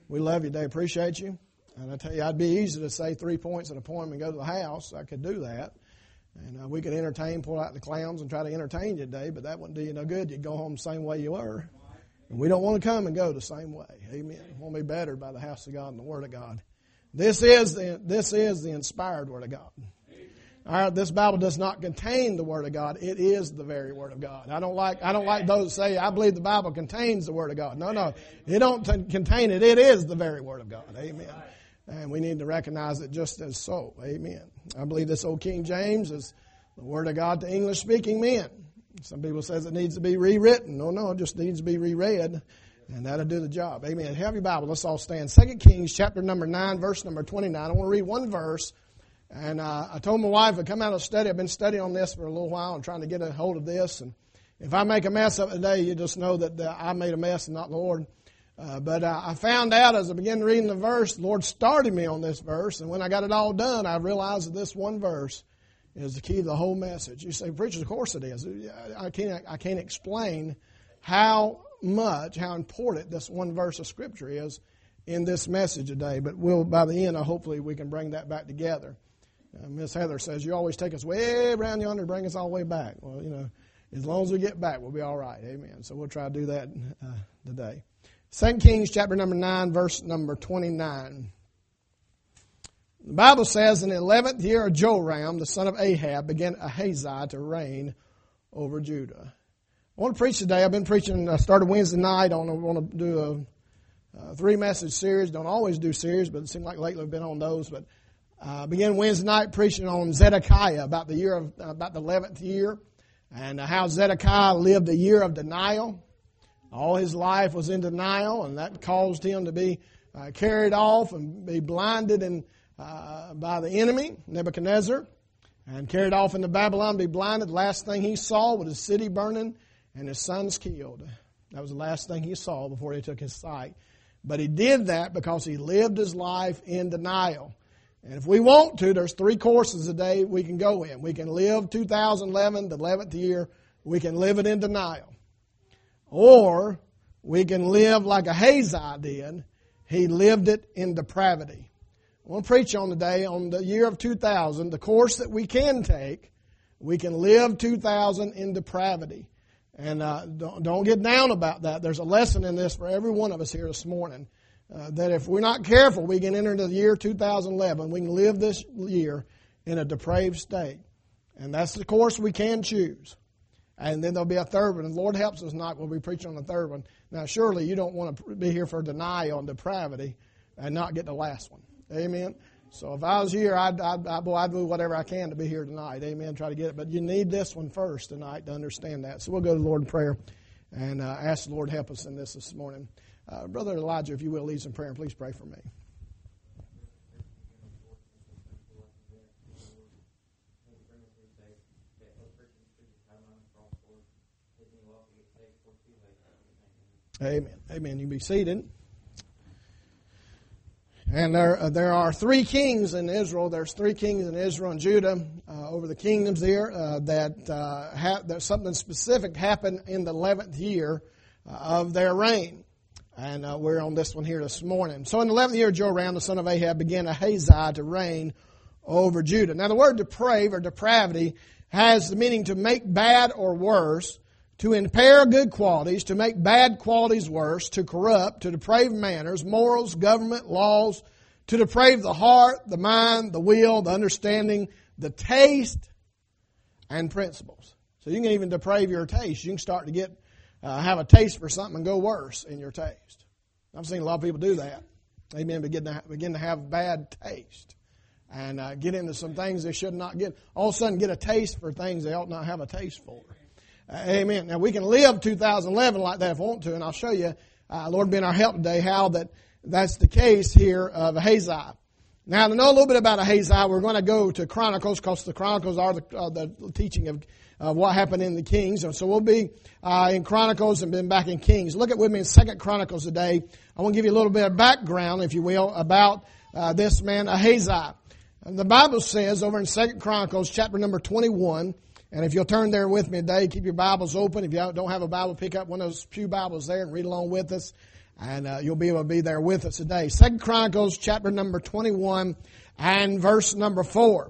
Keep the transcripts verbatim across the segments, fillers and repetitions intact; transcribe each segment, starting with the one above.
We love you today. Appreciate you. And I tell you, I'd be easy to say three points at a poem and go to the house. I could do that. And uh, we could entertain, pull out the clowns and try to entertain you today, but that wouldn't do you no good. You'd go home the same way you were. And we don't want to come and go the same way. Amen. We want to be bettered by the house of God and the Word of God. This is the, this is the inspired Word of God. All right, this Bible does not contain the Word of God. It is the very Word of God. I don't like I don't like those that say, I believe the Bible contains the Word of God. No, no. It don't t- contain it. It is the very Word of God. Amen. And we need to recognize it just as so. Amen. I believe this old King James is the Word of God to English-speaking men. Some people says it needs to be rewritten. No, no, it just needs to be reread. And that'll do the job. Amen. Have your Bible. Let's all stand. Second Kings chapter number nine, verse number twenty-nine. I want to read one verse. And uh, I told my wife I'd come out of study. I've been studying on this for a little while and trying to get a hold of this. And if I make a mess of it today, you just know that uh, I made a mess and not the Lord. Uh, but uh, I found out as I began reading the verse, the Lord started me on this verse. And when I got it all done, I realized that this one verse is the key to the whole message. You say, preacher, of course it is. I can't, I can't explain how much, how important this one verse of Scripture is in this message today. But we'll, by the end, hopefully we can bring that back together. Uh, Miss Heather says, you always take us way around yonder and bring us all the way back. Well, you know, as long as we get back, we'll be all right. Amen. So we'll try to do that uh, today. Second Kings chapter number nine, verse number twenty-nine. The Bible says, in the eleventh year of Joram, the son of Ahab, began Ahaziah to reign over Judah. I want to preach today. I've been preaching, I started Wednesday night on, I want to do a, a three-message series. Don't always do series, but it seems like lately I've been on those. But I uh, began Wednesday night preaching on Zedekiah, about the year of, uh, about the eleventh year, and uh, how Zedekiah lived a year of denial. All his life was in denial, and that caused him to be uh, carried off and be blinded and uh, by the enemy, Nebuchadnezzar, and carried off into Babylon, be blinded. The last thing he saw was his city burning and his sons killed. That was the last thing he saw before he took his sight. But he did that because he lived his life in denial. And if we want to, there's three courses a day we can go in. We can live two thousand eleven, the eleventh year. We can live it in denial. Or we can live like Ahaziah did. He lived it in depravity. I want to preach on today on the year of two thousand, the course that we can take. We can live two thousand in depravity. And uh, don't, don't get down about that. There's a lesson in this for every one of us here this morning. Uh, that if we're not careful, we can enter into the year two thousand eleven. We can live this year in a depraved state. And that's the course we can choose. And then there'll be a third one. And the Lord helps us not. We'll be preaching on the third one. Now, surely you don't want to be here for denial and depravity and not get the last one. Amen? So if I was here, I'd, I'd, I'd, boy, I'd do whatever I can to be here tonight. Amen? Try to get it. But you need this one first tonight to understand that. So we'll go to the Lord in prayer and uh, ask the Lord to help us in this this morning. Uh, Brother Elijah, if you will, lead some prayer, and please pray for me. Amen. Amen. You can be seated. And there, uh, there are three kings in Israel. There's three kings in Israel and Judah uh, over the kingdoms there. Uh, that uh, ha- there's something specific happened in the eleventh year uh, of their reign. And uh, we're on this one here this morning. So in the eleventh year of Joram, the son of Ahab, began Ahaziah to reign over Judah. Now the word depraved or depravity has the meaning to make bad or worse, to impair good qualities, to make bad qualities worse, to corrupt, to deprave manners, morals, government, laws, to deprave the heart, the mind, the will, the understanding, the taste, and principles. So you can even deprave your taste. You can start to get uh, have a taste for something and go worse in your taste. I've seen a lot of people do that. Amen. Begin to, begin to have bad taste and uh, get into some things they should not get. All of a sudden get a taste for things they ought not have a taste for. Uh, amen. Now we can live two thousand eleven like that if we want to, and I'll show you, uh, Lord being our help today, how that that's the case here of Ahaziah. Now to know a little bit about Ahaziah, we're going to go to Chronicles because the Chronicles are the, uh, the teaching of uh, what happened in the Kings. And so we'll be uh, in Chronicles and then back in Kings. Look at with me in Second Chronicles today. I want to give you a little bit of background, if you will, about uh, this man Ahaziah. And the Bible says over in Second Chronicles chapter number twenty-one. And if you'll turn there with me today, keep your Bibles open. If you don't have a Bible, pick up one of those pew Bibles there and read along with us. And uh, you'll be able to be there with us today. Second Chronicles chapter number twenty-one and verse number four.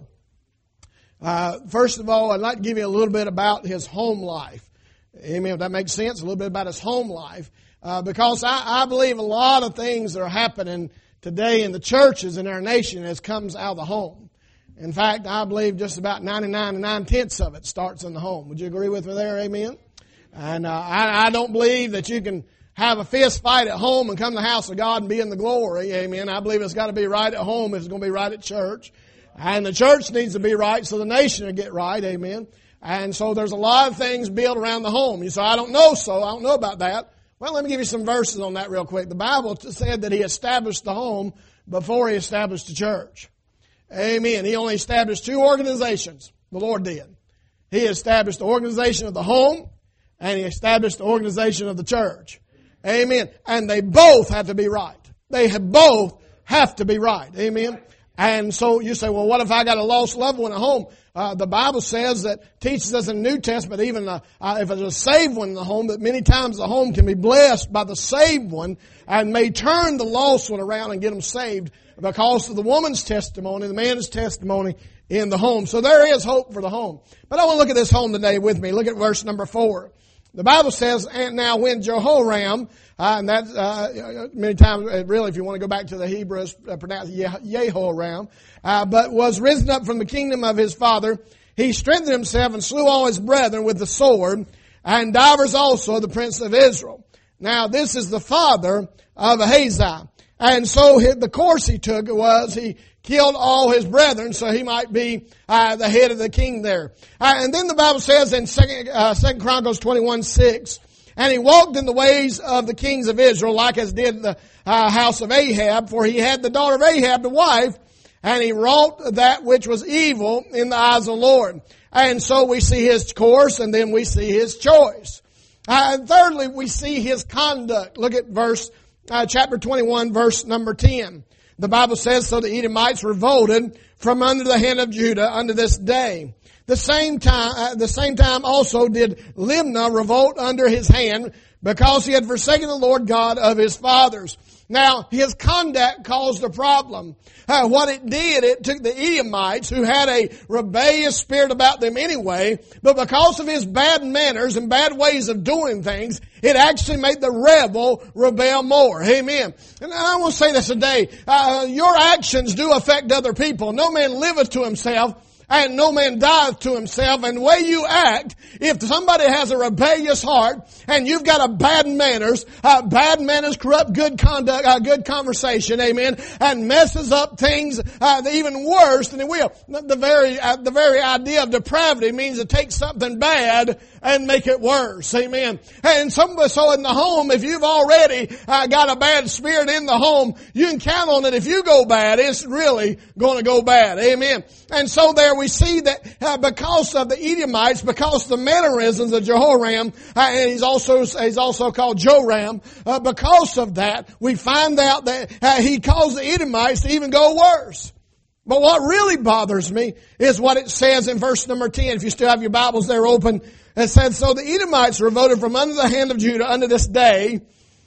Uh, first of all, I'd like to give you a little bit about his home life. Amen. If that makes sense, a little bit about his home life. Uh, because I, I believe a lot of things that are happening today in the churches in our nation has comes out of the home. In fact, I believe just about ninety-nine and nine-tenths of it starts in the home. Would you agree with me there? Amen. And uh, I, I don't believe that you can have a fist fight at home and come to the house of God and be in the glory. Amen. I believe it's got to be right at home if it's going to be right at church. And the church needs to be right so the nation will get right. Amen. And so there's a lot of things built around the home. You say, I don't know so. I don't know about that. Well, let me give you some verses on that real quick. The Bible said that he established the home before he established the church. Amen. He only established two organizations. The Lord did. He established the organization of the home and he established the organization of the church. Amen. And they both have to be right. They have both have to be right. Amen. And so you say, well, what if I got a lost loved one at home? Uh, the Bible says that teaches us in the New Testament, even uh, uh, if it's a saved one in the home, that many times the home can be blessed by the saved one and may turn the lost one around and get them saved because of the woman's testimony, the man's testimony in the home. So there is hope for the home. But I want to look at this home today with me. Look at verse number four. The Bible says, and now when Jehoram, uh, and that's, uh, many times, really, if you want to go back to the Hebrew, it's pronounced Yehoram, uh, but was risen up from the kingdom of his father, he strengthened himself and slew all his brethren with the sword, and divers also the prince of Israel. Now, this is the father of Ahaziah. And so the course he took was he killed all his brethren so he might be uh, the head of the king there. Uh, and then the Bible says in Second, uh, Second Chronicles twenty-one six, and he walked in the ways of the kings of Israel like as did the uh, house of Ahab, for he had the daughter of Ahab the wife, and he wrought that which was evil in the eyes of the Lord. And so we see his course and then we see his choice. Uh, and thirdly, we see his conduct. Look at verse Uh, chapter twenty-one, verse number ten. The Bible says, so the Edomites revolted from under the hand of Judah unto this day. The same time, uh, the same time also did Libnah revolt under his hand because he had forsaken the Lord God of his fathers. Now, his conduct caused a problem. Uh, what it did, it took the Edomites, who had a rebellious spirit about them anyway, but because of his bad manners and bad ways of doing things, it actually made the rebel rebel more. Amen. And I want to say this today. Uh, your actions do affect other people. No man liveth to himself, and no man dieth to himself. And the way you act, if somebody has a rebellious heart and you've got a bad manners, uh, bad manners corrupt good conduct, uh, good conversation, amen, and messes up things uh, even worse than it will. The very uh, the very idea of depravity means to take something bad and make it worse, amen. And some so in the home, if you've already uh, got a bad spirit in the home, you can count on it. If you go bad, it's really going to go bad, amen. And so there we see that uh, because of the Edomites, because of the mannerisms of Jehoram, uh, and he's also he's also called Joram, uh, because of that, we find out that uh, he caused the Edomites to even go worse. But what really bothers me is what it says in verse number ten. If you still have your Bibles there open, it says, so the Edomites revolted from under the hand of Judah unto this day.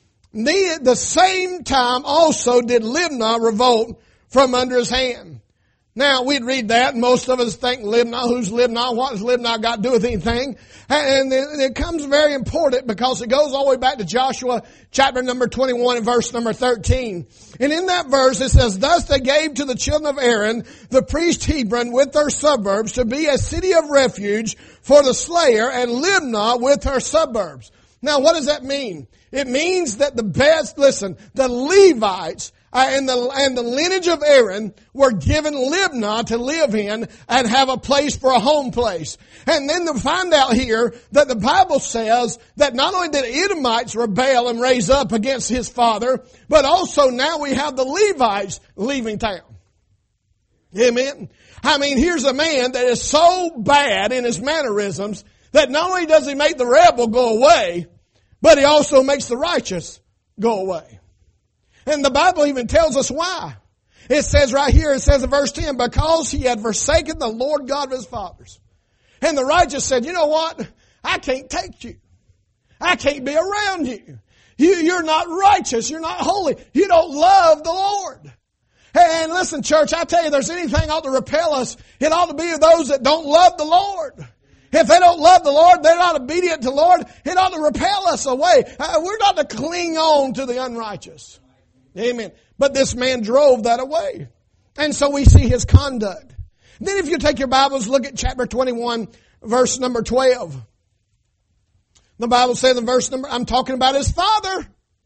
The, the same time also did Libnah revolt from under his hand. Now, we'd read that, and most of us think, Libnah, who's Libnah? What has Libnah got to do with anything? And it comes very important because it goes all the way back to Joshua chapter number twenty-one and verse number thirteen. And in that verse it says, thus they gave to the children of Aaron the priest Hebron with their suburbs to be a city of refuge for the slayer, and Libnah with her suburbs. Now, what does that mean? It means that the best, listen, the Levites Uh, and the and the lineage of Aaron were given Libnah to live in and have a place for a home place. And then to find out here that the Bible says that not only did Edomites rebel and raise up against his father, but also now we have the Levites leaving town. Amen. I mean, here's a man that is so bad in his mannerisms that not only does he make the rebel go away, but he also makes the righteous go away. And the Bible even tells us why. It says right here, it says in verse ten, because he had forsaken the Lord God of his fathers. And the righteous said, you know what? I can't take you. I can't be around you. You, you're not righteous. You're not holy. You don't love the Lord. And listen, church, I tell you, there's anything ought to repel us, it ought to be those that don't love the Lord. If they don't love the Lord, they're not obedient to the Lord, it ought to repel us away. Uh, we're not to cling on to the unrighteous. Amen. But this man drove that away. And so we see his conduct. Then if you take your Bibles, look at chapter twenty-one, verse number twelve. The Bible says in verse number, I'm talking about his father.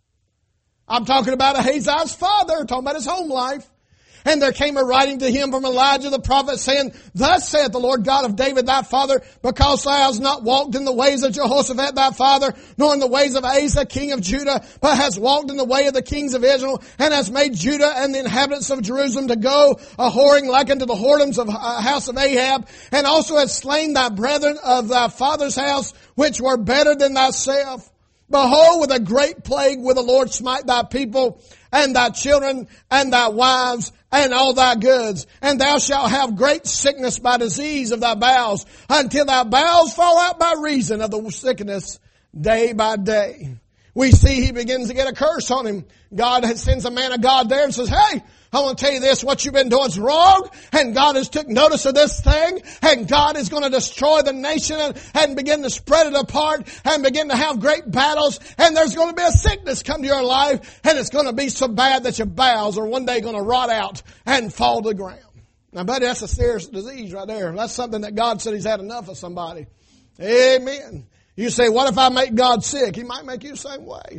I'm talking about Ahaziah's father, talking about his home life. And there came a writing to him from Elijah the prophet, saying, Thus saith the Lord God of David thy father, because thou hast not walked in the ways of Jehoshaphat thy father, nor in the ways of Asa king of Judah, but hast walked in the way of the kings of Israel, and hast made Judah and the inhabitants of Jerusalem to go a whoring like unto the whoredoms of uh, house of Ahab, and also hast slain thy brethren of thy father's house, which were better than thyself. Behold, with a great plague will the Lord smite thy people, and thy children, and thy wives, and all thy goods. And thou shalt have great sickness by disease of thy bowels, until thy bowels fall out by reason of the sickness day by day. We see he begins to get a curse on him. God sends a man of God there and says, hey, I want to tell you this, what you've been doing is wrong, and God has took notice of this thing, and God is going to destroy the nation and, and begin to spread it apart and begin to have great battles, and there's going to be a sickness come to your life, and it's going to be so bad that your bowels are one day going to rot out and fall to the ground. Now, buddy, that's a serious disease right there. That's something that God said he's had enough of somebody. Amen. You say, what if I make God sick? He might make you the same way.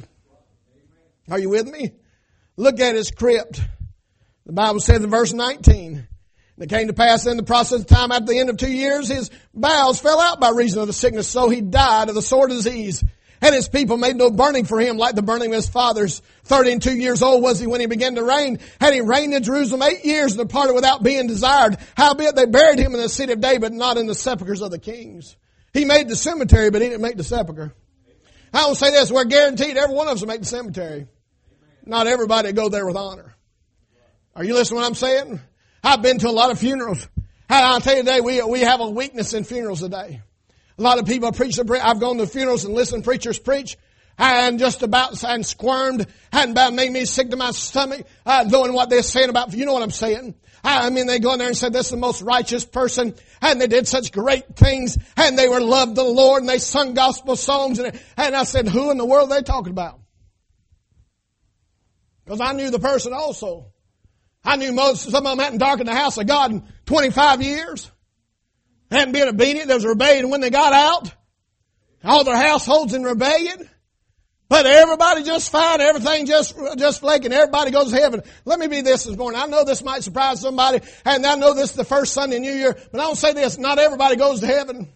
Are you with me? Look at his crypt. The Bible says in verse nineteen, and it came to pass in the process of time after the end of two years, his bowels fell out by reason of the sickness, so he died of the sore disease. And his people made no burning for him like the burning of his fathers. Thirty and two years old was he when he began to reign. And he reigned in Jerusalem eight years and departed without being desired. Howbeit they buried him in the city of David, not in the sepulchres of the kings. He made the cemetery, but he didn't make the sepulcher. I will say this, we're guaranteed every one of us will make the cemetery. Not everybody will go there with honor. Are you listening to what I'm saying? I've been to a lot of funerals. And I'll tell you today, we, we have a weakness in funerals today. A lot of people preach the, I've gone to funerals and listened to preachers preach and just about, and squirmed and about made me sick to my stomach, uh, knowing what they're saying about, you know what I'm saying. I mean, they go in there and said, this is the most righteous person, and they did such great things, and they were loved the Lord, and they sung gospel songs, and, and I said, who in the world are they talking about? Because I knew the person also. I knew most, some of them hadn't darkened the house of God in twenty-five years. Hadn't been obedient. There was rebellion when they got out. All their households in rebellion. But everybody just fine. Everything just, just flaking. Everybody goes to heaven. Let me be this this morning. I know this might surprise somebody. And I know this is the first Sunday in New Year. But I don't say this. Not everybody goes to heaven. In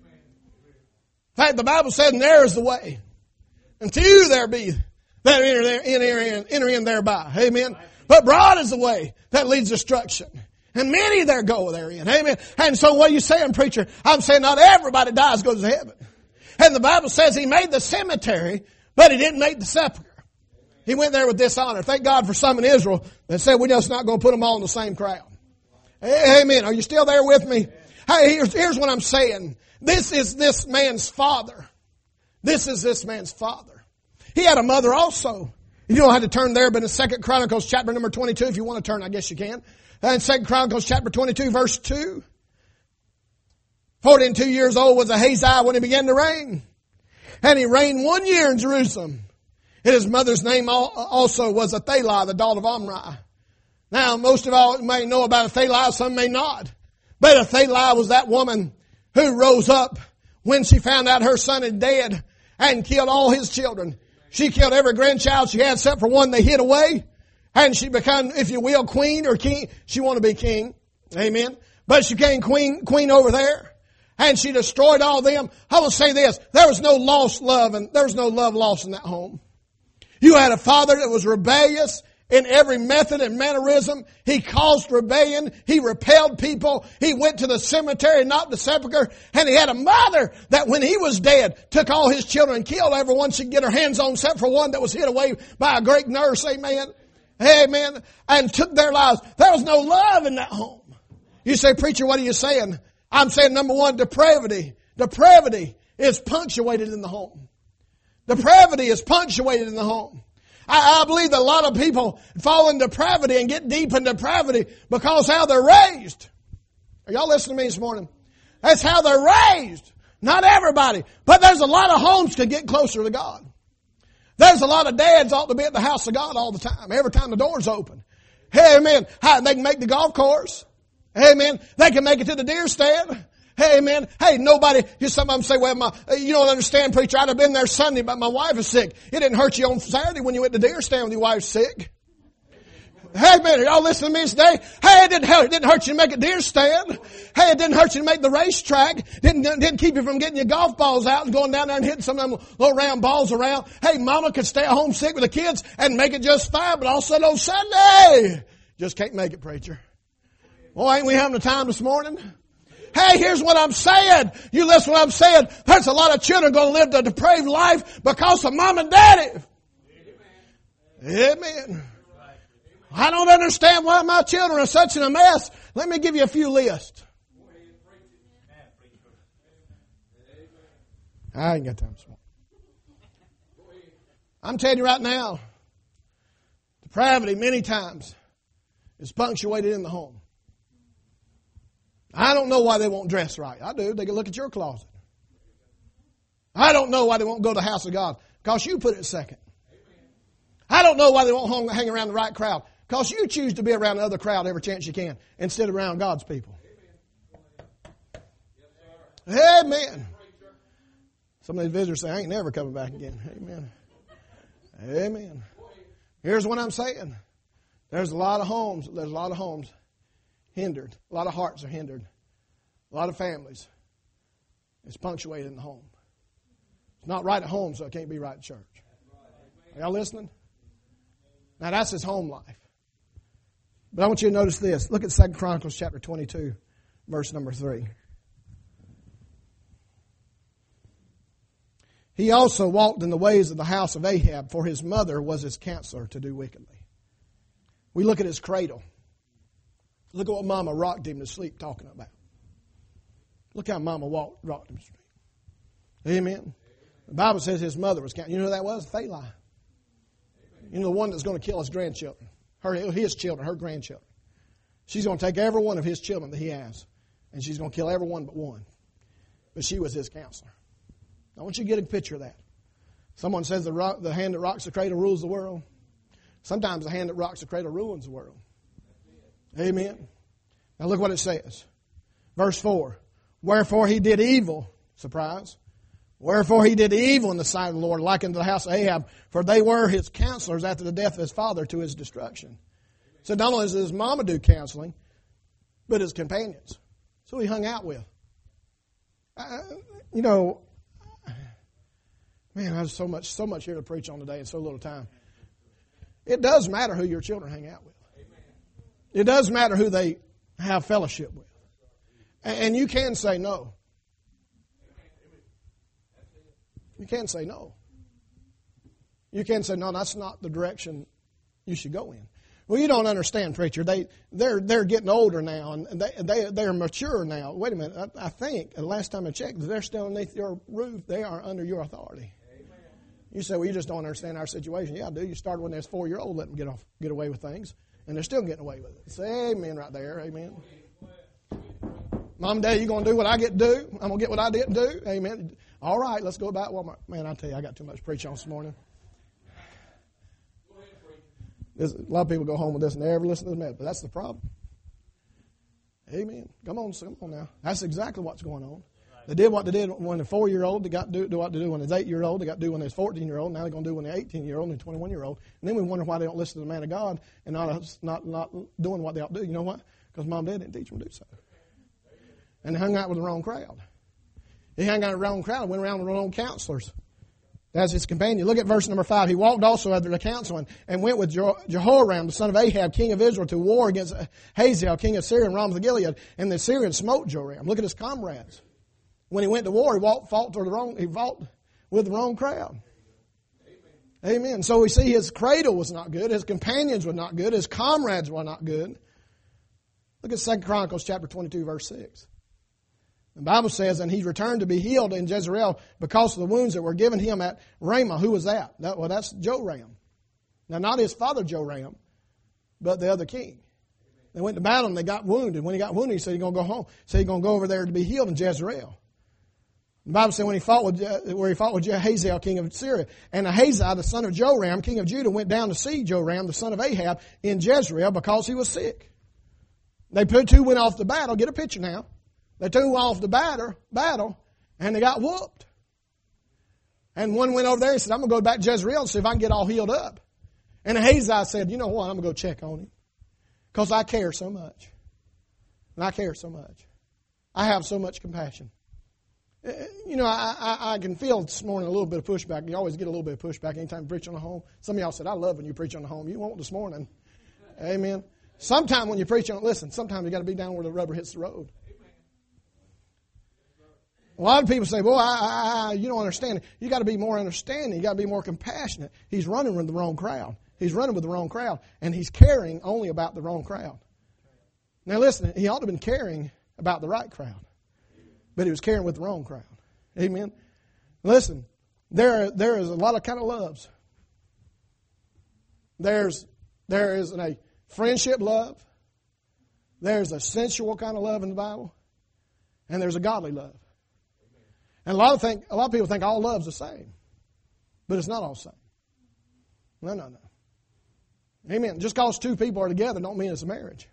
fact, the Bible says, narrow is the way. And few there be that enter, enter, in, enter in thereby. Amen. But broad is the way that leads to destruction. And many there go therein. Amen. And so what are you saying, preacher? I'm saying not everybody dies goes to heaven. And the Bible says he made the cemetery, but he didn't make the sepulcher. He went there with dishonor. Thank God for some in Israel that said we're just not going to put them all in the same crowd. Amen. Are you still there with me? Hey, here's, here's what I'm saying. This is this man's father. This is this man's father. He had a mother also. You don't have to turn there, but in Second Chronicles chapter number twenty-two, if you want to turn, I guess you can. In Second Chronicles chapter twenty-two, verse two. Forty and two years old was Ahaziah when he began to reign. And he reigned one year in Jerusalem. And his mother's name also was Athaliah, the daughter of Omri. Now, most of all may know about Athaliah, some may not. But Athaliah was that woman who rose up when she found out her son had dead and killed all his children. She killed every grandchild she had except for one they hid away. And she became, if you will, queen or king. She wanted to be king. Amen. But she became queen, queen over there. And she destroyed all them. I will say this. There was no lost love and there was no love lost in that home. You had a father that was rebellious in every method and mannerism. He caused rebellion. He repelled people. He went to the cemetery, not the sepulcher. And he had a mother that when he was dead, took all his children and killed everyone she could get her hands on except for one that was hid away by a great nurse. Amen. Amen. And took their lives. There was no love in that home. You say, preacher, what are you saying? I'm saying number one, depravity. Depravity is punctuated in the home. Depravity is punctuated in the home. I, I believe that a lot of people fall in depravity and get deep in depravity because how they're raised. Are y'all listening to me this morning? That's how they're raised. Not everybody. But there's a lot of homes can get closer to God. There's a lot of dads ought to be at the house of God all the time. Every time the door's open. Hey, amen. They can make the golf course. Amen. They can make it to the deer stand. Hey, man. Hey, nobody, here's some of them say, well, my, you don't understand, preacher. I'd have been there Sunday, but my wife is sick. It didn't hurt you on Saturday when you went to the deer stand when your wife's sick. Hey, man, are y'all listening to me today? Hey, it didn't hurt, it didn't hurt you to make a deer stand. Hey, it didn't hurt you to make the racetrack. Didn't, didn't keep you from getting your golf balls out and going down there and hitting some of them little round balls around. Hey, mama could stay at home sick with the kids and make it just fine, but all of a sudden on Sunday, just can't make it, preacher. Well, ain't we having a time this morning? Hey, here's what I'm saying. You listen to what I'm saying. There's a lot of children going to live the depraved life because of mom and daddy. Amen. Amen. I don't understand why my children are such in a mess. Let me give you a few lists. I ain't got time this morning. I'm telling you right now, depravity many times is punctuated in the home. I don't know why they won't dress right. I do. They can look at your closet. I don't know why they won't go to the house of God. Because you put it second. I don't know why they won't hang around the right crowd. Because you choose to be around the other crowd every chance you can instead of around God's people. Amen. Some of these visitors say, I ain't never coming back again. Amen. Amen. Here's what I'm saying. There's a lot of homes. There's a lot of homes hindered. A lot of hearts are hindered. A lot of families. It's punctuated in the home. It's not right at home, so it can't be right at church. Are y'all listening? Now that's his home life. But I want you to notice this. Look at Second Chronicles chapter twenty-two, verse number three. He also walked in the ways of the house of Ahab, for his mother was his counselor to do wickedly. We look at his cradle. Look at what Mama rocked him to sleep talking about. Look how Mama walked, rocked him to sleep. Amen. The Bible says his mother was counselor. You know who that was? Thali. You know the one that's going to kill his grandchildren. Her, his children, her grandchildren. She's going to take every one of his children that he has, and she's going to kill every one but one. But she was his counselor. I want you to get a picture of that. Someone says the, rock, the hand that rocks the cradle rules the world. Sometimes the hand that rocks the cradle ruins the world. Amen. Now look what it says. Verse four. Wherefore he did evil. Surprise. Wherefore he did evil in the sight of the Lord, like unto the house of Ahab, for they were his counselors after the death of his father to his destruction. So not only does his mama do counseling, but his companions. So he hung out with. Uh, you know, man, there's so much, so much here to preach on today in so little time. It does matter who your children hang out with. It does matter who they have fellowship with. And you can say no. You can say no. You can say, no, that's not the direction you should go in. Well, you don't understand, preacher. They, they're, they're getting older now, and they, they, they're mature now. Wait a minute. I, I think, the last time I checked, they're still underneath your roof. They are under your authority. Amen. You say, well, you just don't understand our situation. Yeah, I do. You started when they was four-year-old, let them get off, get away with things, and they're still getting away with it. Say amen right there. Amen. Mom and Dad, you going to do what I get to do? I'm going to get what I didn't do? Amen. All right, let's go about Walmart. Man, I tell you, I got too much to preach on this morning. There's, a lot of people go home with this and never listen to the message, but that's the problem. Amen. Come on, come on now. That's exactly what's going on. They did what they did when they're four-year-old. They got to do, do what they do when they're eight-year-old. They got to do when they're fourteen-year-old. Now they're going to do when they're eighteen-year-old and twenty-one-year-old. And then we wonder why they don't listen to the man of God and not not not doing what they ought to do. You know what? Because Mom and Dad didn't teach them to do so. And they hung out with the wrong crowd. He hung out with the wrong crowd, went around with the wrong counselors. That's his companion. Look at verse number five. He walked also after the counsel and, and went with Jehoram, the son of Ahab, king of Israel, to war against Hazael, king of Syria, and Ramoth Gilead. And the Syrians smote Joram. Look at his comrades. When he went to war, he walked, fought, to the wrong, he fought with the wrong crowd. Amen. Amen. So we see his cradle was not good. His companions were not good. His comrades were not good. Look at Second Chronicles chapter twenty-two, verse six. The Bible says, and he returned to be healed in Jezreel because of the wounds that were given him at Ramah. Who was that? that well, that's Joram. Now, not his father Joram, but the other king. They went to battle and they got wounded. When he got wounded, he said he's going to go home. He said he's going to go over there to be healed in Jezreel. The Bible said when he fought with, where he fought with Jehaziel, king of Syria, and Ahaziah, the son of Joram, king of Judah, went down to see Joram, the son of Ahab, in Jezreel because he was sick. They put two went off the battle. Get a picture now. They two went off the battle, battle, and they got whooped. And one went over there and said, I'm going to go back to Jezreel and see if I can get all healed up. And Ahaziah said, you know what, I'm going to go check on him. Because I care so much. And I care so much. I have so much compassion. You know, I, I, I can feel this morning a little bit of pushback. You always get a little bit of pushback anytime you preach on the home. Some of y'all said, I love when you preach on the home. You won't this morning. Amen. Sometime when you preach on it, listen, sometimes you got to be down where the rubber hits the road. A lot of people say, well, I, I, I, you don't understand. You got to be more understanding. You got to be more compassionate. He's running with the wrong crowd. He's running with the wrong crowd. And he's caring only about the wrong crowd. Now listen, he ought to have been caring about the right crowd. But he was caring with the wrong crowd. Amen. Listen, there, there is a lot of kind of loves. There's, there is a friendship love. There's a sensual kind of love in the Bible. And there's a godly love. And a lot of think, a lot of people think all love's the same. But it's not all the same. No, no, no. Amen. Just because two people are together don't mean it's a marriage.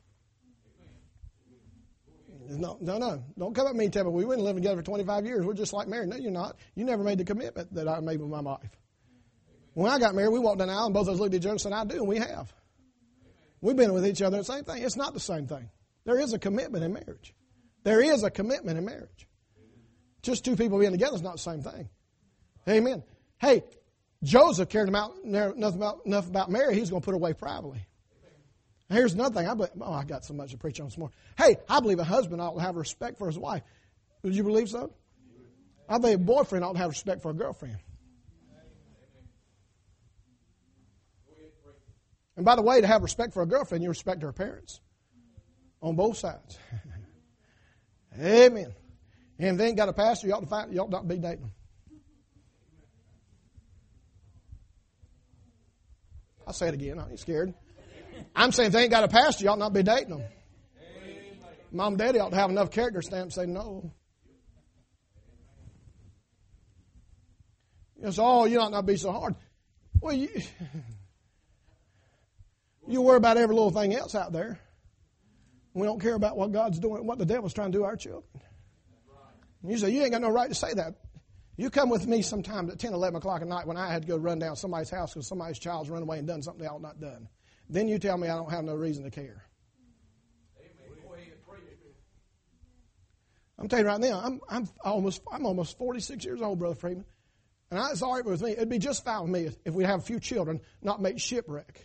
No, no, no. Don't come up to me and tell me we wouldn't live together for twenty-five years. We're just like married. No, you're not. You never made the commitment that I made with my wife. When I got married, we walked down the aisle and both of us looked at each other and said, I do, and we have. We've been with each other the same thing. It's not the same thing. There is a commitment in marriage. There is a commitment in marriage. Just two people being together is not the same thing. Amen. Hey, Joseph cared about, enough about, enough about Mary, he was going to put her away privately. Here's another thing. I believe, oh, I got so much to preach on this morning. Hey, I believe a husband ought to have respect for his wife. Would you believe so? I believe a boyfriend ought to have respect for a girlfriend. And by the way, to have respect for a girlfriend, you respect her parents. On both sides. Amen. And if they ain't got a pastor, you ought to find, you ought not be dating them. I'll say it again. I ain't scared. I'm saying if they ain't got a pastor, you ought not be dating them. Mom and Daddy ought to have enough character stamp to say no. You know, so, oh, you ought not be so hard. Well, you, you worry about every little thing else out there. We don't care about what God's doing, what the devil's trying to do to our children. You say, you ain't got no right to say that. You come with me sometimes at ten, eleven o'clock at night when I had to go run down somebody's house because somebody's child's run away and done something they ought not done. Then you tell me I don't have no reason to care. I'm telling you right now, I'm, I'm almost I'm almost forty-six years old, Brother Freeman. And I, it's all right with me. It'd be just fine with me if, if we have a few children not make shipwreck.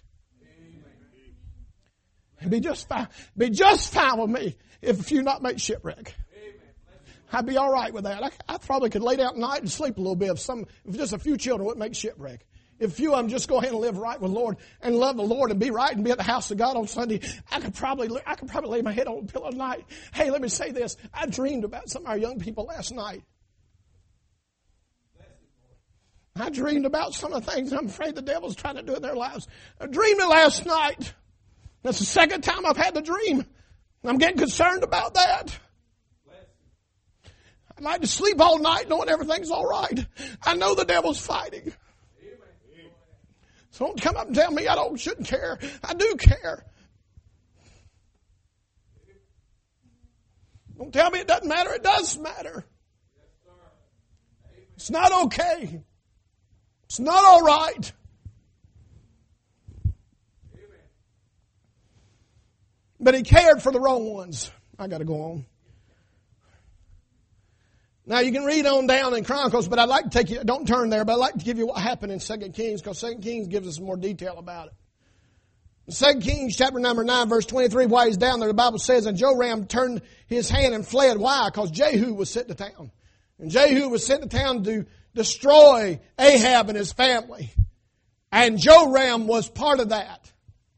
It'd be just fine, be just fine with me if a few not make shipwreck. I'd be all right with that. I, I probably could lay down at night and sleep a little bit if some, if just a few children wouldn't make shipwreck. If a few of them just go ahead and live right with the Lord and love the Lord and be right and be at the house of God on Sunday, I could probably, I could probably lay my head on the pillow at night. Hey, let me say this. I dreamed about some of our young people last night. I dreamed about some of the things I'm afraid the devil's trying to do in their lives. I dreamed it last night. That's the second time I've had the dream. I'm getting concerned about that. I'd like to sleep all night knowing everything's all right. I know the devil's fighting. So don't come up and tell me I don't shouldn't care. I do care. Don't tell me it doesn't matter. It does matter. It's not okay. It's not all right. But he cared for the wrong ones. I got to go on. Now you can read on down in Chronicles, but I'd like to take you, don't turn there, but I'd like to give you what happened in Second Kings, because Second Kings gives us more detail about it. In Second Kings chapter number nine, verse twenty-three, while he's down there, the Bible says, and Joram turned his hand and fled. Why? Because Jehu was sent to town. And Jehu was sent to town to destroy Ahab and his family. And Joram was part of that.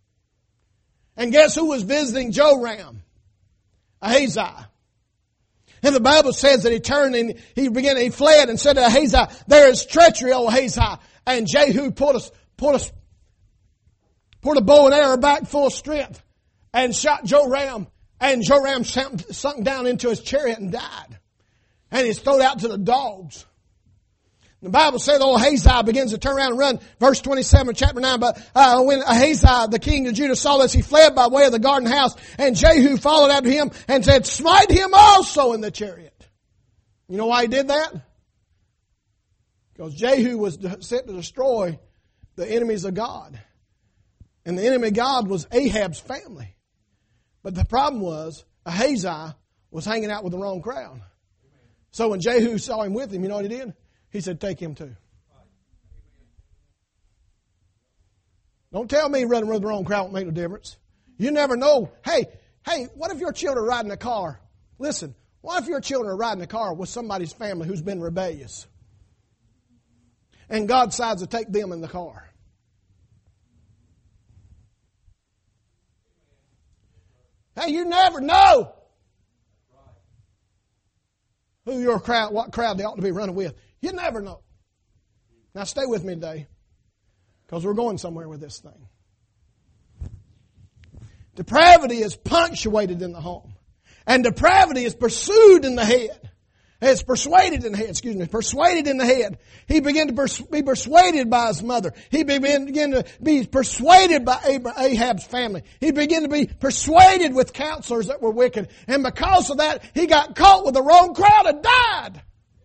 And guess who was visiting Joram? Ahaziah. And the Bible says that he turned and he began, he fled and said to Ahaziah, there is treachery, O Ahaziah. And Jehu pulled a, pulled a, pulled a bow and arrow back full of strength and shot Joram. And Joram sunk down into his chariot and died. And he's thrown out to the dogs. The Bible says old Ahaziah begins to turn around and run. Verse twenty-seven of chapter nine. But uh, when Ahaziah, the king of Judah, saw this, he fled by way of the garden house. And Jehu followed after him and said, smite him also in the chariot. You know why he did that? Because Jehu was sent to destroy the enemies of God. And the enemy of God was Ahab's family. But the problem was, Ahaziah was hanging out with the wrong crowd. So when Jehu saw him with him, you know what he did? He said, take him too. Don't tell me running with the wrong crowd won't make no difference. You never know. Hey, hey, what if your children are riding a car? Listen, what if your children are riding a car with somebody's family who's been rebellious? And God decides to take them in the car. Hey, you never know who your crowd, what crowd they ought to be running with. You never know. Now stay with me today, because we're going somewhere with this thing. Depravity is punctuated in the home. And depravity is pursued in the head. It's persuaded in the head, excuse me, persuaded in the head. He began to pers- be persuaded by his mother. He began, began to be persuaded by Ahab's family. He began to be persuaded with counselors that were wicked. And because of that, he got caught with the wrong crowd and died.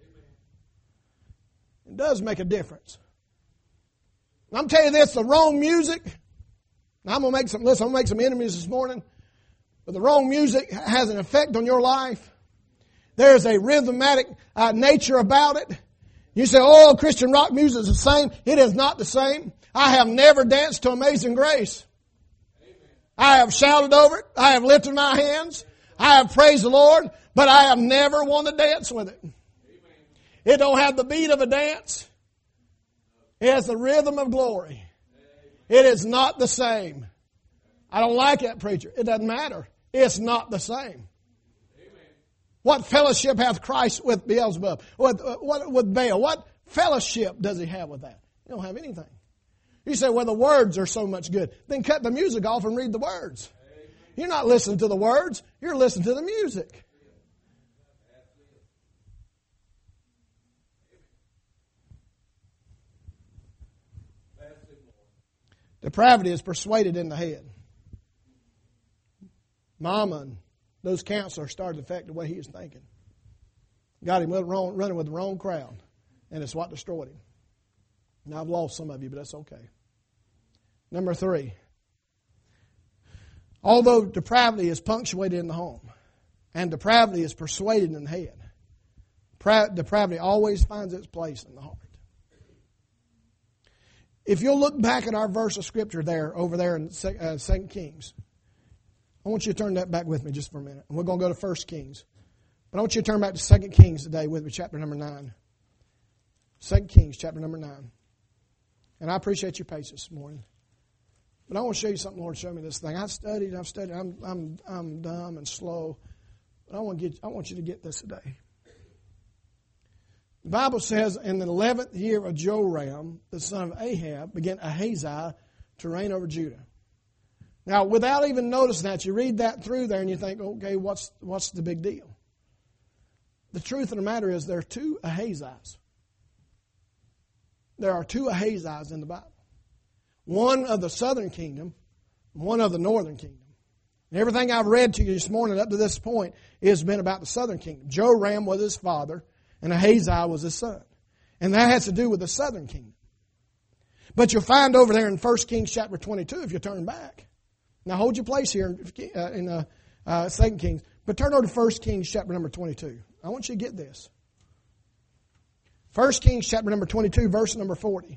It does make a difference. And I'm telling you this, the wrong music, now I'm going to make some, listen, I'm going to make some enemies this morning, but the wrong music has an effect on your life. There's a rhythmatic uh, nature about it. You say, oh, Christian rock music is the same. It is not the same. I have never danced to Amazing Grace. Amen. I have shouted over it. I have lifted my hands. I have praised the Lord, but I have never wanted to dance with it. Amen. It don't have the beat of a dance. It has the rhythm of glory. Amen. It is not the same. I don't like that, preacher. It doesn't matter. It's not the same. What fellowship hath Christ with Beelzebub? With, uh, what, with Baal? What fellowship does he have with that? He don't have anything. You say, well, the words are so much good. Then cut the music off and read the words. Amen. You're not listening to the words. You're listening to the music. Depravity is persuaded in the head. Mama and those counselors started to affect the way he was thinking. Got him wrong, running with the wrong crowd. And it's what destroyed him. Now, I've lost some of you, but that's okay. Number three. Although depravity is punctuated in the home, and depravity is persuaded in the head, depravity always finds its place in the heart. If you'll look back at our verse of Scripture there, over there in Second Kings, I want you to turn that back with me just for a minute. And we're going to go to First Kings. But I want you to turn back to Second Kings today with me, chapter number nine. Second Kings, chapter number nine. And I appreciate your patience this morning. But I want to show you something, Lord, show me this thing. I've studied, I've studied, I'm I'm I'm dumb and slow. But I want to get I want you to get this today. The Bible says in the eleventh year of Joram, the son of Ahab, began Ahaziah to reign over Judah. Now, without even noticing that, you read that through there and you think, okay, what's what's the big deal? The truth of the matter is there are two Ahaziahs. There are two Ahaziahs in the Bible. One of the southern kingdom, one of the northern kingdom. And everything I've read to you this morning up to this point has been about the southern kingdom. Joram was his father, and Ahaziah was his son. And that has to do with the southern kingdom. But you'll find over there in First Kings chapter twenty-two, if you turn back. Now hold your place here in uh, uh, Second Kings. But turn over to First Kings chapter number twenty-two. I want you to get this. First Kings chapter number twenty-two, verse number forty.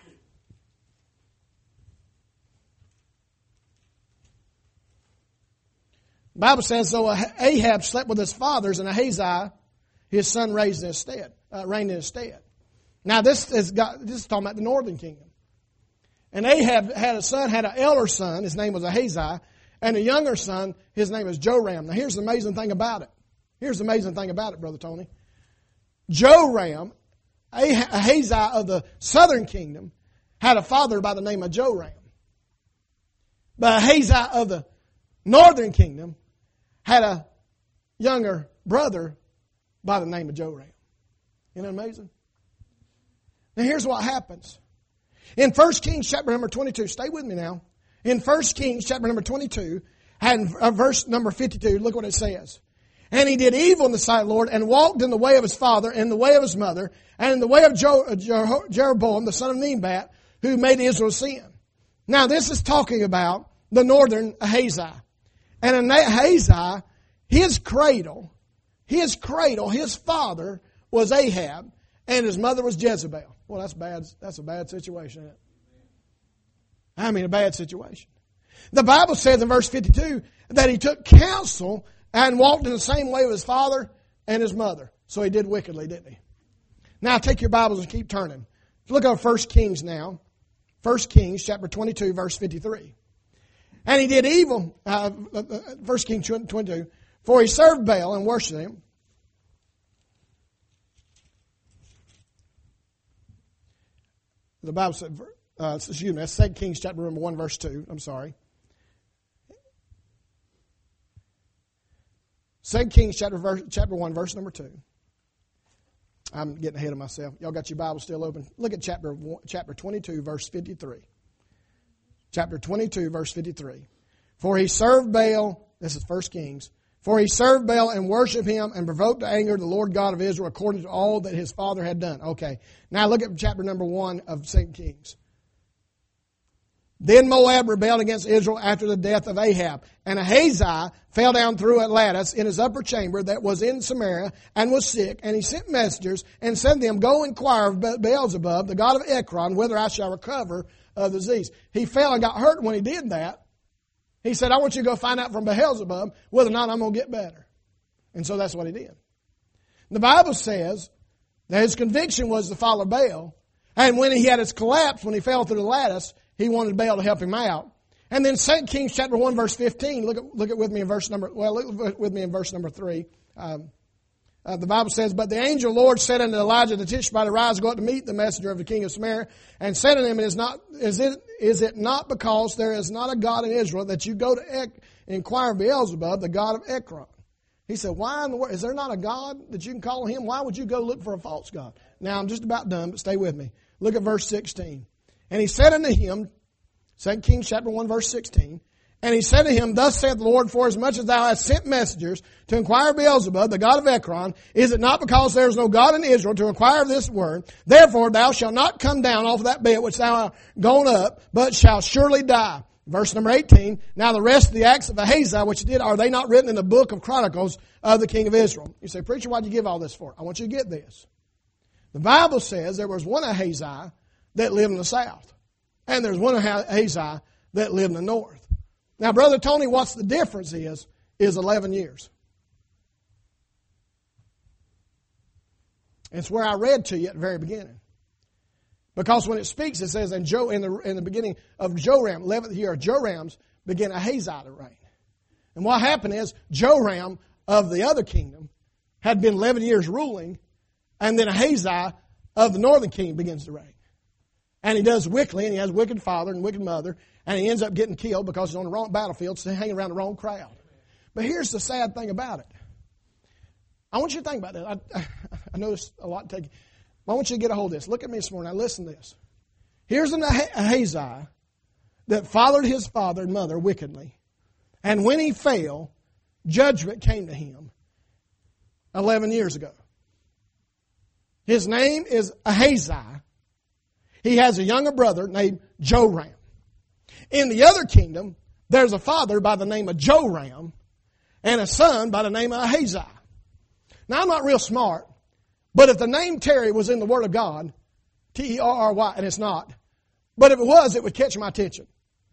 The Bible says, so Ahab slept with his fathers, and Ahaziah, his son, raised in his stead, uh, reigned in his stead. Now this is got, this is talking about the northern kingdom. And Ahab had a son, had an elder son, his name was Ahaziah, and a younger son, his name was Joram. Now here's the amazing thing about it. Here's the amazing thing about it, Brother Tony. Joram, Ahaziah of the southern kingdom, had a father by the name of Joram. But Ahaziah of the northern kingdom had a younger brother by the name of Joram. Isn't that amazing? Now here's what happens. In First Kings chapter number twenty-two, stay with me now. In First Kings chapter number twenty-two, and verse number fifty-two, look what it says. And he did evil in the sight of the Lord, and walked in the way of his father, and the way of his mother, and in the way of Jeroboam, the son of Nebat, who made Israel sin. Now this is talking about the northern Ahaziah. And in Ahaziah, his cradle, his cradle, his father was Ahab, and his mother was Jezebel. Well, that's bad. That's a bad situation, isn't it? I mean, a bad situation. The Bible says in verse fifty-two that he took counsel and walked in the same way with his father and his mother. So he did wickedly, didn't he? Now take your Bibles and keep turning. Look at First Kings now. First Kings chapter twenty-two, verse fifty-three. And he did evil, uh, First Kings twenty-two, for he served Baal and worshipped him. The Bible said, uh, excuse me, that's Second Kings chapter number one, verse two. I'm sorry. Second Kings chapter, verse, chapter one, verse number two. I'm getting ahead of myself. Y'all got your Bible still open? Look at chapter one, chapter twenty-two, verse fifty-three. Chapter twenty-two, verse fifty-three. For he served Baal, this is First Kings, for he served Baal and worshipped him and provoked the anger of the Lord God of Israel according to all that his father had done. Okay, now look at chapter number one of Second Kings. Then Moab rebelled against Israel after the death of Ahab. And Ahaziah fell down through Elatus in his upper chamber that was in Samaria and was sick. And he sent messengers and said to them, Go inquire of Beelzebub, the god of Ekron, whether I shall recover of the disease. He fell and got hurt when he did that. He said, I want you to go find out from Beelzebub whether or not I'm going to get better. And so that's what he did. The Bible says that his conviction was to follow Baal. And when he had his collapse, when he fell through the lattice, he wanted Baal to help him out. And then Second Kings chapter one, verse fifteen, look at, look at with me in verse number, well, look with me in verse number three. Um, uh, the Bible says, But the angel of the Lord said unto Elijah the Tishbite, Arise, go out to meet the messenger of the king of Samaria, and said unto him, It is not, is it, is it not because there is not a God in Israel that you go to Ek, inquire of Beelzebub, the god of Ekron? He said, Why in the world, is there not a God that you can call him? Why would you go look for a false God? Now I'm just about done, but stay with me. Look at verse sixteen. And he said unto him, Second Kings chapter one, verse sixteen, And he said to him, Thus saith the Lord, For as much as thou hast sent messengers to inquire of Beelzebub, the god of Ekron, is it not because there is no God in Israel to inquire of this word? Therefore thou shalt not come down off of that bed which thou art gone up, but shalt surely die. Verse number eighteen, Now the rest of the acts of Ahaziah which he did, are they not written in the book of Chronicles of the king of Israel? You say, Preacher, why'd you give all this for? I want you to get this. The Bible says there was one Ahaziah that lived in the south. And there's one Ahaziah that lived in the north. Now, Brother Tony, what's the difference is, is eleven years. It's where I read to you at the very beginning. Because when it speaks, it says, in, jo, in, the, in the beginning of Joram, eleventh year of Joram's, began Ahaziah to reign. And what happened is, Joram of the other kingdom had been eleven years ruling, and then Ahaziah of the northern kingdom begins to reign. And he does wickedly, and he has a wicked father and wicked mother, and he ends up getting killed because he's on the wrong battlefield, so hanging around the wrong crowd. But here's the sad thing about it. I want you to think about that. I, I, I noticed a lot taking. I want you to get a hold of this. Look at me this morning. Now listen to this. Here's an Ahaziah that fathered his father and mother wickedly. And when he fell, judgment came to him eleven years ago. His name is Ahaziah. He has a younger brother named Joram. In the other kingdom, there's a father by the name of Joram and a son by the name of Ahaziah. Now, I'm not real smart, but if the name Terry was in the Word of God, T E R R Y, and it's not, but if it was, it would catch my attention.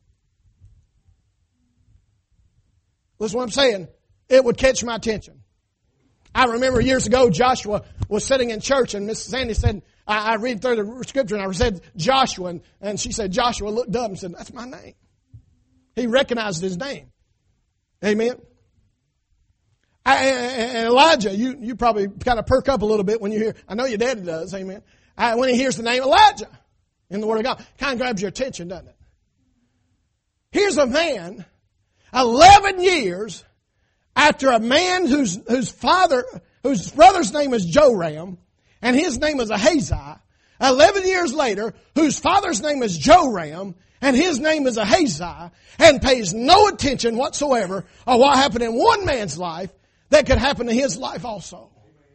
Listen what I'm saying. It would catch my attention. I remember years ago, Joshua was sitting in church, and Miss Sandy said, I, I read through the scripture, and I said Joshua, and, and she said, Joshua looked up and said, that's my name. He recognized his name. Amen. And Elijah, you, you probably kind of perk up a little bit when you hear, I know your daddy does, amen. When he hears the name Elijah in the Word of God, kind of grabs your attention, doesn't it? Here's a man, eleven years after a man whose, whose father, whose brother's name is Joram, and his name is Ahaziah, eleven years later, whose father's name is Joram, and his name is Ahaziah, and pays no attention whatsoever of what happened in one man's life that could happen to his life also.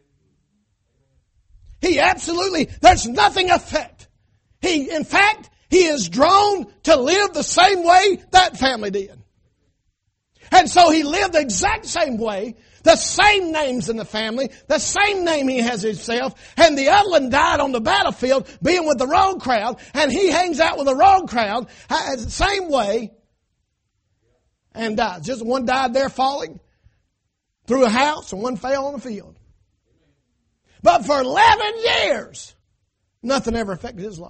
He absolutely, there's nothing effect. He, in fact, he is drawn to live the same way that family did. And so he lived the exact same way, the same names in the family, the same name he has himself, and the other one died on the battlefield being with the wrong crowd, and he hangs out with the wrong crowd, the same way, and dies. Just one died there falling through a house, and one fell on the field. But for eleven years, nothing ever affected his life.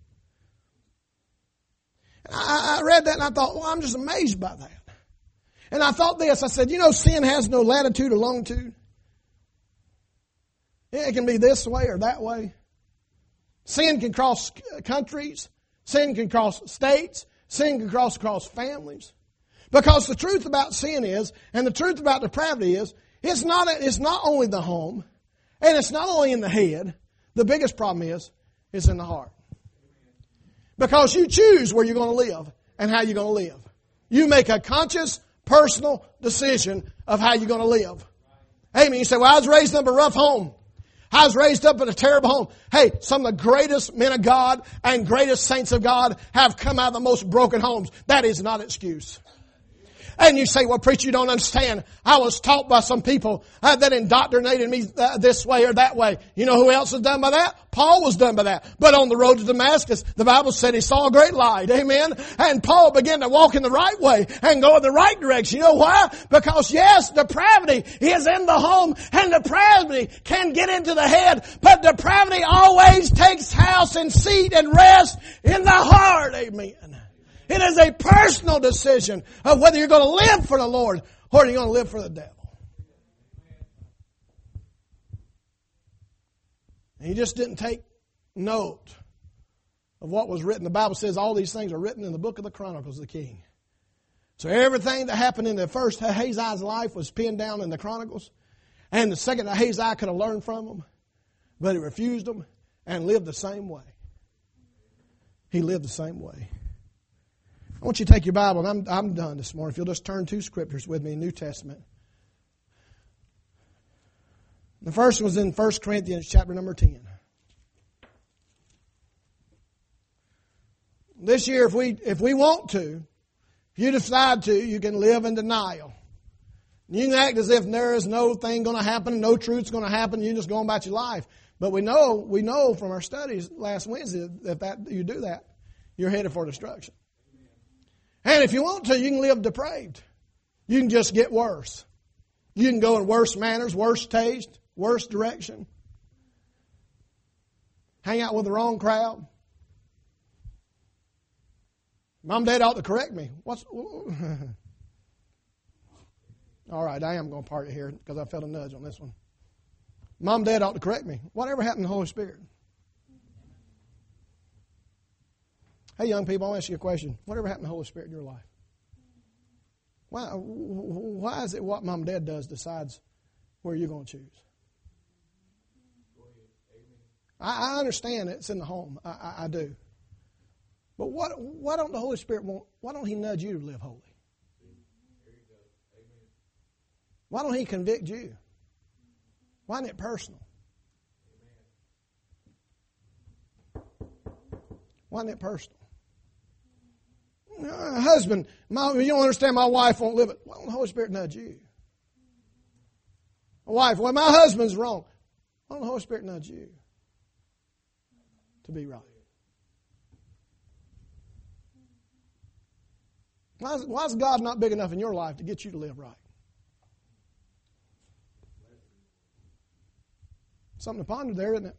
And I, I read that and I thought, well, I'm just amazed by that. And I thought this, I said, you know, sin has no latitude or longitude. It can be this way or that way. Sin can cross countries. Sin can cross states. Sin can cross across families. Because the truth about sin is, and the truth about depravity is, it's not, it's not only the home, and it's not only in the head. The biggest problem is, it's in the heart. Because you choose where you're going to live and how you're going to live. You make a conscious, personal decision of how you're going to live. Amen. You say, well, I was raised up in a rough home. I was raised up in a terrible home. Hey, some of the greatest men of God and greatest saints of God have come out of the most broken homes. That is not an excuse. And you say, well, preacher, you don't understand. I was taught by some people uh, that indoctrinated me uh, this way or that way. You know who else was done by that? Paul was done by that. But on the road to Damascus, the Bible said he saw a great light. Amen. And Paul began to walk in the right way and go in the right direction. You know why? Because yes, depravity is in the home and depravity can get into the head. But depravity always takes house and seat and rest in the heart. Amen. It is a personal decision of whether you're going to live for the Lord or you're going to live for the devil. And he just didn't take note of what was written. The Bible says all these things are written in the book of the Chronicles of the King. So everything that happened in the first Ahaziah's life was pinned down in the Chronicles. And the second Ahaziah could have learned from them, but he refused them and lived the same way. He lived the same way. I want you to take your Bible, and I'm, I'm done this morning. If you'll just turn two scriptures with me in the New Testament. The first was in First Corinthians chapter number ten. This year, if we if we want to, if you decide to, you can live in denial. You can act as if there is no thing going to happen, no truth's going to happen, you just go on about your life. But we know, we know from our studies last Wednesday that, that you do that, you're headed for destruction. And if you want to, you can live depraved. You can just get worse. You can go in worse manners, worse taste, worse direction. Hang out with the wrong crowd. Mom and Dad ought to correct me. What's all right, I am going to park it here because I felt a nudge on this one. Mom and Dad ought to correct me. Whatever happened to the Holy Spirit? Hey, young people, I'll ask you a question. Whatever happened to the Holy Spirit in your life? Why, why is it what Mom and Dad does decides where you're going to choose? I, I understand it's in the home. I, I, I do. But what, why don't the Holy Spirit want, why don't He nudge you to live holy? Why don't He convict you? Why isn't it personal? Why isn't it personal? Uh, husband, my, you don't understand, my wife won't live it. Why don't the Holy Spirit nudge you? My wife, well, my husband's wrong. Why don't the Holy Spirit nudge you to be right? Why is, why is God not big enough in your life to get you to live right? Something to ponder there, isn't it?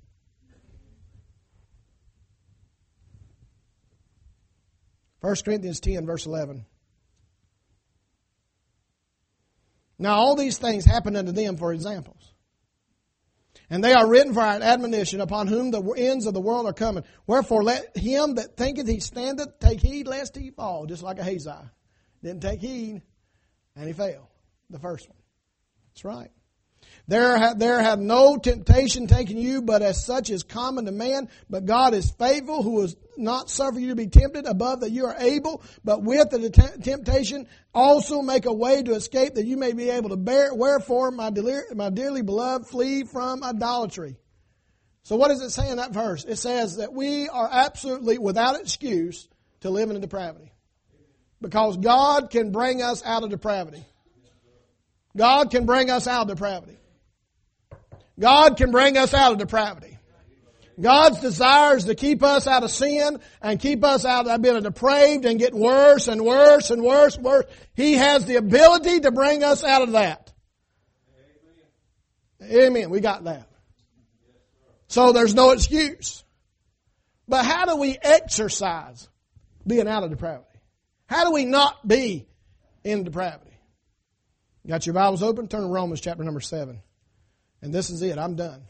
First Corinthians ten, verse eleven. Now all these things happen unto them for examples. And they are written for our admonition, upon whom the ends of the world are coming. Wherefore let him that thinketh he standeth take heed lest he fall. Just like Ahaziah. Didn't take heed, and he fell. The first one. That's right. There had, there had no temptation taken you, but as such is common to man. But God is faithful, who will not suffer you to be tempted above that you are able, but with the temptation also make a way to escape, that you may be able to bear it. Wherefore, my, dear, my dearly beloved, flee from idolatry. So what does it say in that verse? It says that we are absolutely without excuse to live in depravity. Because God can bring us out of depravity. God can bring us out of depravity. God can bring us out of depravity. God's desire is to keep us out of sin and keep us out of being depraved and get worse and worse and worse and worse. He has the ability to bring us out of that. Amen. Amen. We got that. So there's no excuse. But how do we exercise being out of depravity? How do we not be in depravity? Got your Bibles open? Turn to Romans chapter number seven. And this is it. I'm done.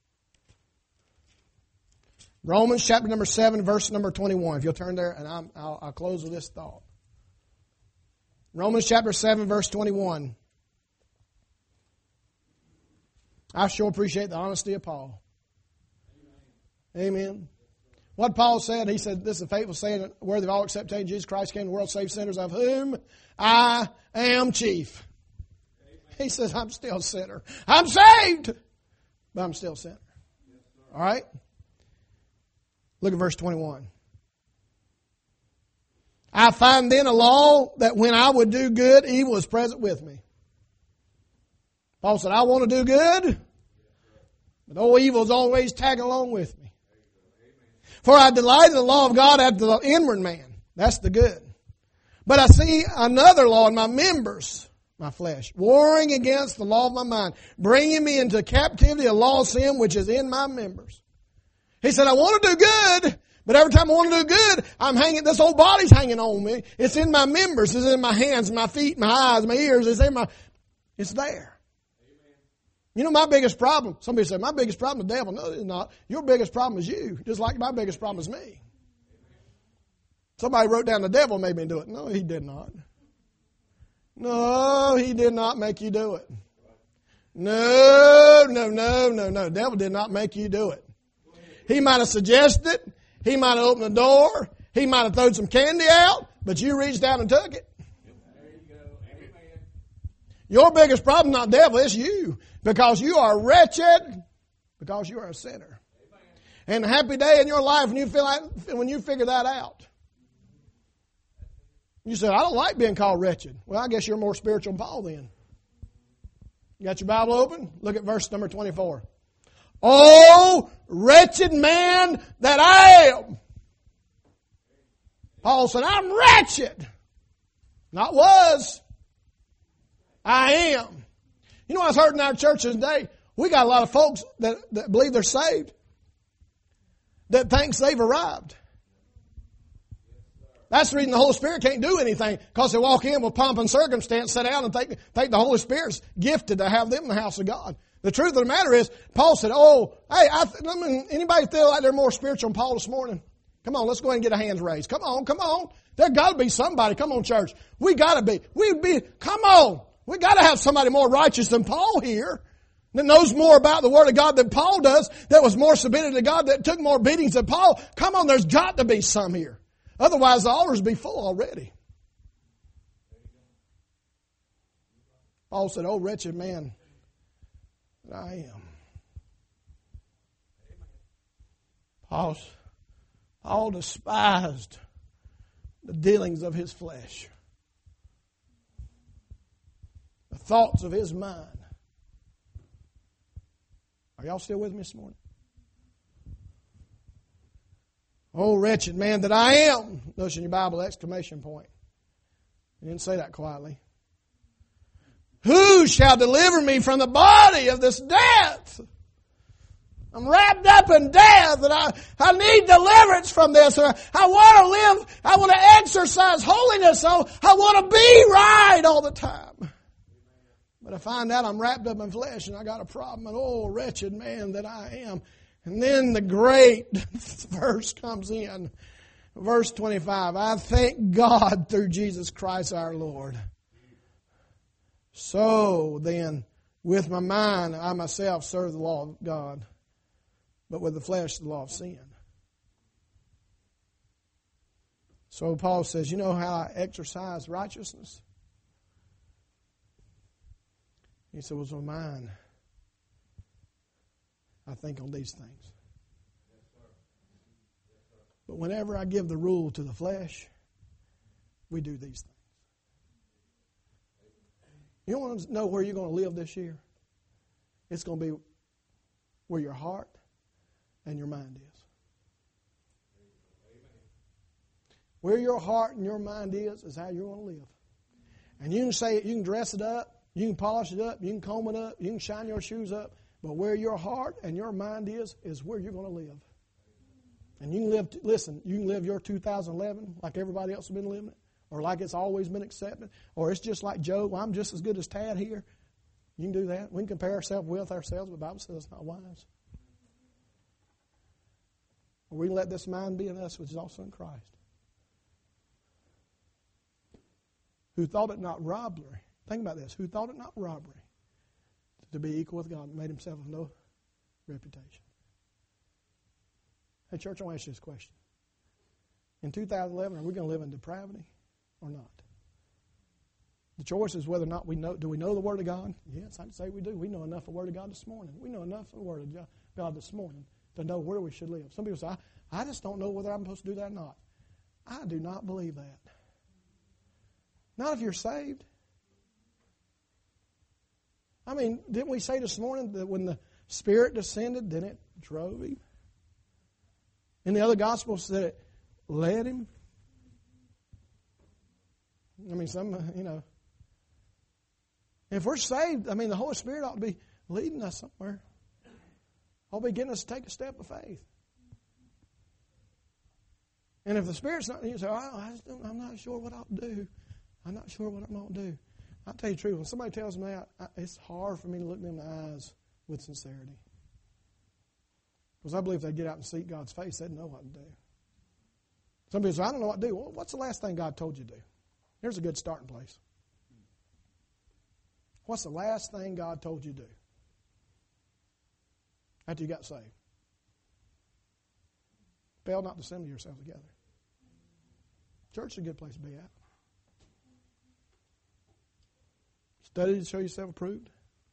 Romans chapter number seven, verse number twenty-one. If you'll turn there, and I'm, I'll, I'll close with this thought. Romans chapter seven, verse twenty-one. I sure appreciate the honesty of Paul. Amen. Amen. What Paul said, he said, this is a faithful saying, worthy of all acceptation, Jesus Christ came to the world to save sinners, of whom I am chief. He says, I'm still a sinner. I'm saved, but I'm still a sinner. All right? Look at verse twenty-one. I find then a law that when I would do good, evil is present with me. Paul said, I want to do good, but oh, evil is always tagging along with me. For I delight in the law of God after the inward man. That's the good. But I see another law in my members, my flesh, warring against the law of my mind, bringing me into captivity of law of sin which is in my members. He said, I want to do good, but every time I want to do good, I'm hanging, this whole body's hanging on me. It's in my members. It's in my hands, my feet, my eyes, my ears. It's in my, it's there. You know my biggest problem? Somebody said, my biggest problem is the devil. No, it's not. Your biggest problem is you, just like my biggest problem is me. Somebody wrote down the devil made me do it. No, he did not. No, he did not make you do it. No, no, no, no, no. The devil did not make you do it. He might have suggested it. He might have opened the door. He might have thrown some candy out, but you reached down and took it. There you go. Amen. Your biggest problem is not the devil, it's you. Because you are wretched, because you are a sinner. Amen. And a happy day in your life when you feel like, when you figure that out. You said, I don't like being called wretched. Well, I guess you're more spiritual than Paul then. You got your Bible open? Look at verse number twenty-four. Oh, wretched man that I am. Paul said, I'm wretched. Not was. I am. You know, I was heard in our church today, we got a lot of folks that, that believe they're saved, that thinks they've arrived. That's the reason the Holy Spirit can't do anything, because they walk in with pomp and circumstance, sit down and think, think the Holy Spirit's gifted to have them in the house of God. The truth of the matter is, Paul said, oh, hey, I, I mean, anybody feel like they're more spiritual than Paul this morning? Come on, let's go ahead and get a hands raised. Come on, come on. There got to be somebody. Come on, church. We got to be. We be. Come on. We got to have somebody more righteous than Paul here, that knows more about the Word of God than Paul does, that was more submitted to God, that took more beatings than Paul. Come on, there's got to be some here. Otherwise, the altars be full already. Paul said, oh, wretched man that I am. Paul, Paul despised the dealings of his flesh, the thoughts of his mind. Are y'all still with me this morning? Oh, wretched man that I am. Notice in your Bible, exclamation point. You didn't say that quietly. Who shall deliver me from the body of this death? I'm wrapped up in death, and I, I need deliverance from this. I, I want to live, I want to exercise holiness, so I want to be right all the time. But I find out I'm wrapped up in flesh and I got a problem, and oh, wretched man that I am. And then the great verse comes in. Verse twenty-five, I thank God through Jesus Christ our Lord. So then, with my mind, I myself serve the law of God, but with the flesh, the law of sin. So Paul says, you know how I exercise righteousness? He said, with my mind, I think on these things. But whenever I give the rule to the flesh, we do these things. You want to know where you're going to live this year? It's going to be where your heart and your mind is. Where your heart and your mind is, is how you're going to live. And you can say it, you can dress it up, you can polish it up, you can comb it up, you can shine your shoes up, but where your heart and your mind is, is where you're going to live. And you can live, listen, you can live your two thousand eleven like everybody else has been living it, or like it's always been accepted, or it's just like Joe, well, I'm just as good as Tad here. You can do that. We can compare ourselves with ourselves, but the Bible says it's not wise. Or we can let this mind be in us, which is also in Christ. Who thought it not robbery. Think about this. Who thought it not robbery to be equal with God and made himself of no reputation. Hey, church, I want to ask you this question. In two thousand eleven, are we going to live in depravity or not? The choice is whether or not we know. Do we know the Word of God? Yes, I'd say we do. We know enough of the Word of God this morning. We know enough of the Word of God this morning to know where we should live. Some people say, I, I just don't know whether I'm supposed to do that or not. I do not believe that. Not if you're saved. I mean, didn't we say this morning that when the Spirit descended, then it drove him? In the other Gospels that it led him? I mean, some, you know. If we're saved, I mean, the Holy Spirit ought to be leading us somewhere. Ought to be getting us to take a step of faith. And if the Spirit's not, you say, oh, I just don't, I'm not sure what I ought to do. I'm not sure what I'm going to do. I'll tell you the truth. When somebody tells me, I, I, it's hard for me to look them in the eyes with sincerity. Because I believe if they get out and seek God's face, they'd know what to do. Some people say, I don't know what to do. Well, what's the last thing God told you to do? Here's a good starting place. What's the last thing God told you to do after you got saved? Fail not to assemble yourselves together. Church is a good place to be at. Study to show yourself approved.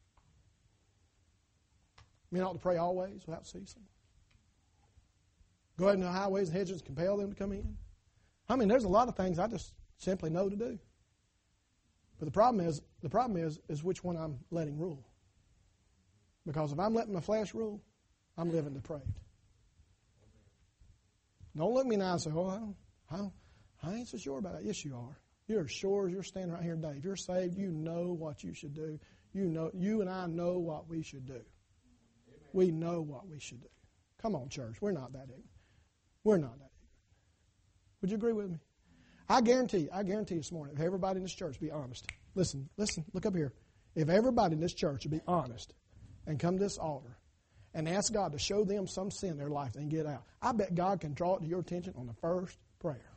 Men ought to pray always without ceasing. Go out into the highways and hedges and compel them to come in. I mean, there's a lot of things I just simply know to do. But the problem is, the problem is, is which one I'm letting rule. Because if I'm letting my flesh rule, I'm living depraved. Don't look me now and say, oh, I, don't, I, don't, I ain't so sure about that. Yes, you are. You're as sure as you're standing right here today. If you're saved, you know what you should do. You know, you and I know what we should do. Amen. We know what we should do. Come on, church. We're not that ignorant. We're not that ignorant. Would you agree with me? I guarantee you, I guarantee you this morning, if everybody in this church be honest, listen, listen, look up here. If everybody in this church would be honest and come to this altar and ask God to show them some sin in their life and get out, I bet God can draw it to your attention on the first prayer.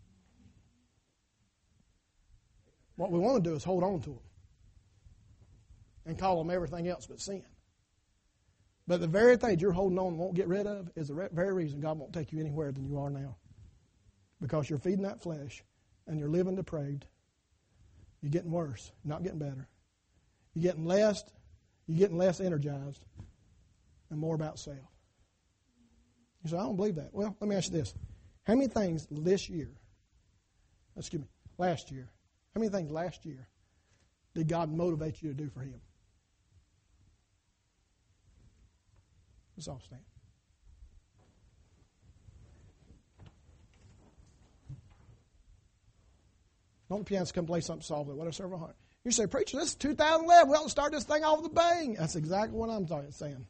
What we want to do is hold on to them and call them everything else but sin. But the very thing you're holding on and won't get rid of is the very reason God won't take you anywhere than you are now. Because you're feeding that flesh and you're living depraved. You're getting worse, not getting better. You're getting less, you're getting less energized and more about self. You say, I don't believe that. Well, let me ask you this. How many things this year, excuse me, last year, how many things last year did God motivate you to do for Him? Let's all stand. Don't the pianists come play something softly. What I serve a heart. You say, preacher, this is two thousand eleven. We ought to start this thing off with a bang. That's exactly what I'm saying.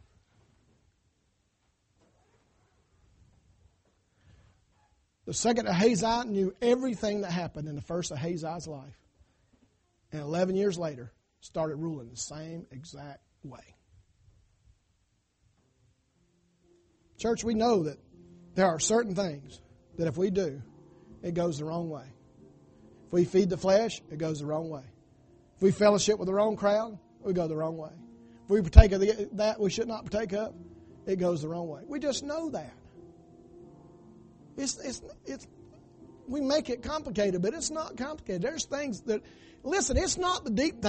The second Ahaziah knew everything that happened in the first Ahaziah's life. And eleven years later, started ruling the same exact way. Church, we know that there are certain things that if we do, it goes the wrong way. If we feed the flesh, it goes the wrong way. If we fellowship with the wrong crowd, we go the wrong way. If we partake of the, that we should not partake of, it goes the wrong way. We just know that. It's, it's, it's, we make it complicated, but it's not complicated. There's things that, listen, it's not the deep things.